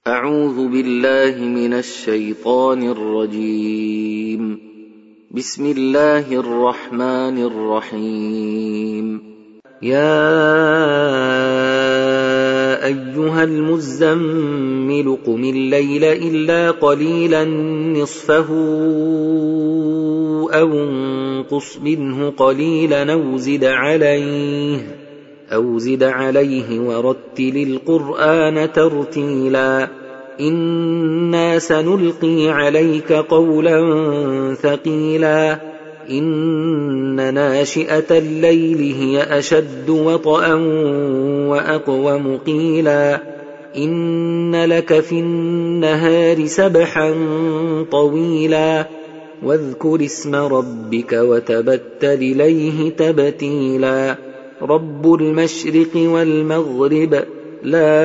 أعوذ بالله من الشيطان الرجيم. بسم الله الرحمن الرحيم. يا أيها المزمل قم الليل إلا قليلا نصفه أو انقص منه قليلا أو زد عليه ورتل القرآن ترتيلا إنا سنلقي عليك قولا ثقيلا إن ناشئة الليل هي أشد وطئا وأقوم قيلا إن لك في النهار سبحا طويلا واذكر اسم ربك وتبتل إليه تبتيلا رب المشرق والمغرب لا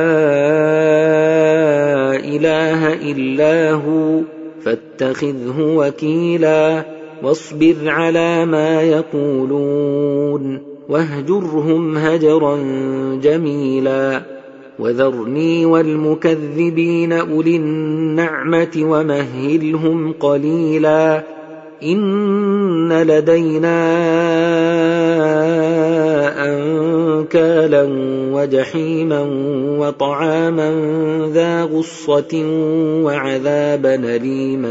إله إلا هو فاتخذه وكيلا واصبر على ما يقولون واهجرهم هجرا جميلا وذرني والمكذبين أولي النعمة ومهلهم قليلا إن لدينا أنكالا وجحيما وطعاما ذا غصة وعذابا أليما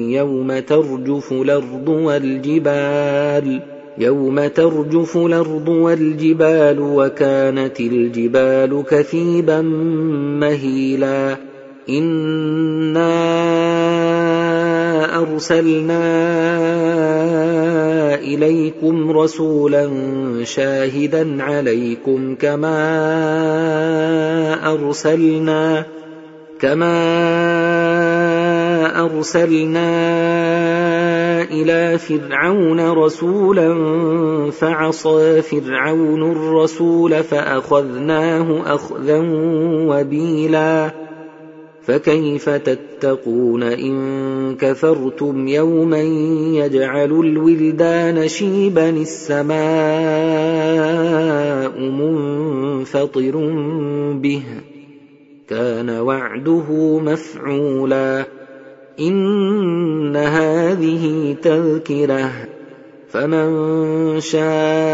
يوم ترجف الأرض والجبال وكانت الجبال كثيبا مهيلا إنا أرسلنا إليكم رسولا شاهدا عليكم كما أرسلنا إلى فرعون رسولا فعصى فرعون الرسول فأخذناه أخذا وبيلا فكيف تتقون إن كفرتم يوما يجعل الولدان شيبا السماء منفطر به كان وعده مفعولا إن هذه تذكرة فمن شاء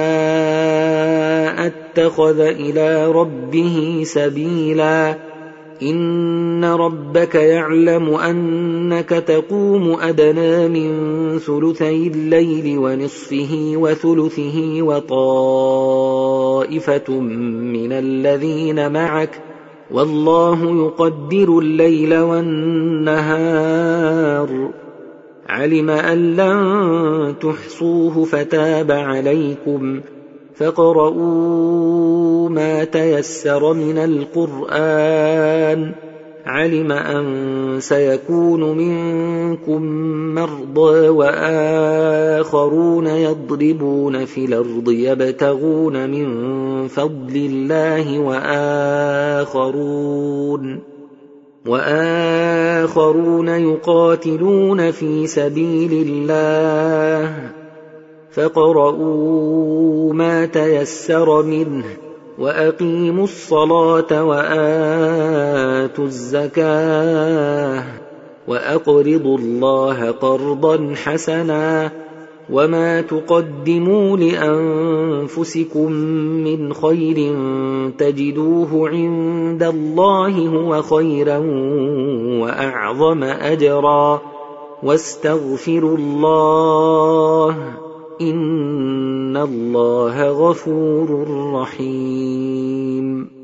اتخذ إلى ربه سبيلا إن ربك يعلم أنك تقوم أدنى من ثلثي الليل ونصفه وثلثه وطائفة من الذين معك والله يقدر الليل والنهار علم أن لن تحصوه فتاب عليكم فاقرؤوا ما تيسر من القرآن علم أن سيكون منكم مرضى وآخرون يضربون في الأرض يبتغون من فضل الله وآخرون يقاتلون في سبيل الله فاقرؤوا ما تيسر منه وأقيموا الصلاة وآتوا الزكاة وأقرضوا الله قرضا حسنا وما تقدموا لأنفسكم من خير تجدوه عند الله هو خيرا وأعظم أجرا واستغفروا الله إن الله غفور رحيم.